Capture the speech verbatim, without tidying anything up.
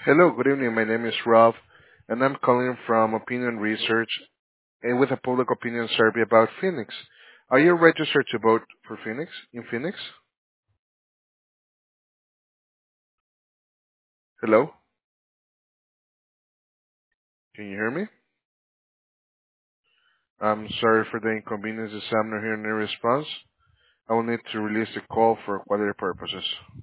Hello, good evening. My name is Rob, and I'm calling from Opinion Research and with a public opinion survey about Phoenix. Are you registered to vote for Phoenix in Phoenix? Hello, can you hear me? I'm sorry for the inconvenience. I'm not hearing any response. I will need to release the call for quality purposes.